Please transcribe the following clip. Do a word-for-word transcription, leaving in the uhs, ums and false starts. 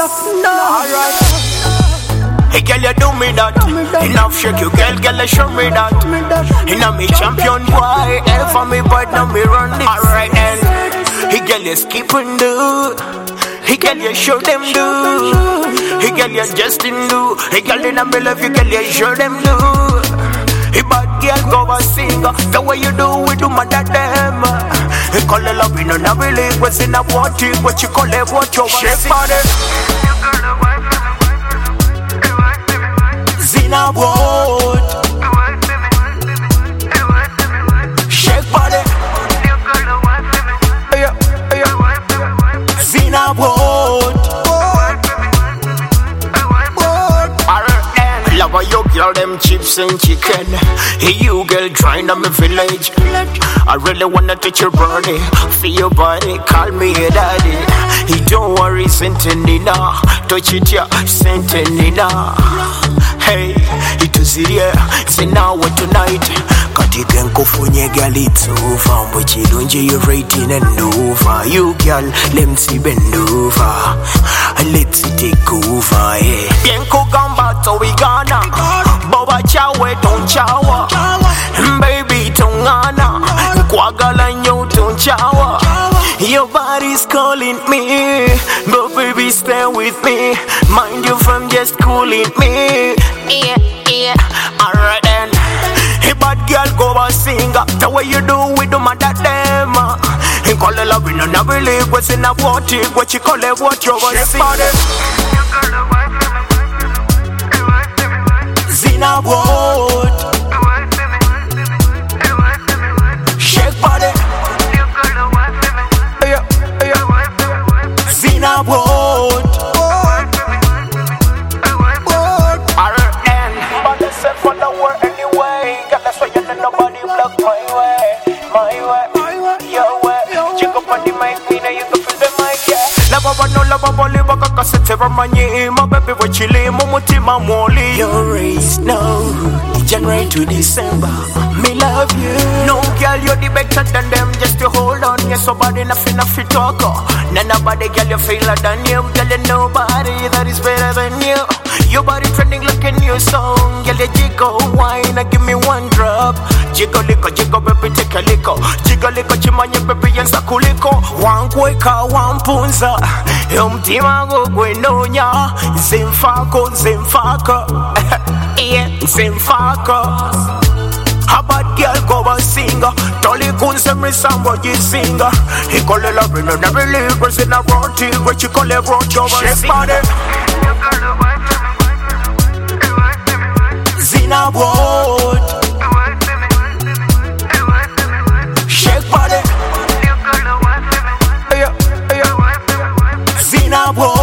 Alright. Hey girl, you do me that. Enough shake you, girl, girl, you show me that. Inna me champion boy, L for me, but now me run this. Alright then. Hey girl, you skip and do. Hey girl, you show them do. Hey girl, you just in do. Hey girl, in a me love you, girl, you show them do. Hey bad girl, go a sing. The way you do, we do my dad them. Hey call it love, you know, not really. What's in a water, what you call it, what you shake body. Zina Wood, shake body. Yeah, yeah. Zina Wood. Love how you girl them chips and chicken. Hey you girl trying on my village. I really wanna touch your body, feel your body, call me your daddy. Hey don't worry, Sentinina, touch it yeah, Sentinina. Hey, it was here, say now what tonight. Katika nkufunye girl it's over. Mwichilunje you rating and over. You girl, let see bend over. Let's take over, yeah. Bienko gamba to we gana. Boba chawe don't chawa. Baby tongana. Kwagala nyo don't chawa. Your body's calling me, but baby stay with me. Mind you from just cooling me. Yeah, yeah, alright then. Hey bad girl go a sing. The way you do we do my dad them. And call it love in a never leave. What's in a water, what you call it, what you want to sing. Zina Wood, shake body. Yeah, yeah. Zina Wood. Alright then. But they said for the world anyway. Girl, that's why you know nobody block my way, my way, your way. Check up on the mic, me now you can feel the mic, yeah. Lava no lava boli baka kasete ramanye. My baby we chile, mo mutima moli. Your race now, January to December. Me love you. No girl, you're the better than them. Just to hold on, you're somebody nothing nothing talk. Nah nobody girl you feel like than you. Girl you nobody that is better than you. Your body trending like a new song. Girl you jiggle wine and give me one drop. Jiggle liko, jiggle baby take a liko. Jiggle liko chimanye baby and sakuliko. One kweka, one punza. Umtima go gwenonya. Zimfako, zimfako. Yeah, zimfako. A bad girl go a singer. Tolly kunse me somebody singer. He call it love in a never leave. What's in a roti, what you call it roti over a body. Zina Wood, shake body. Yeah, yeah. Zina Wood.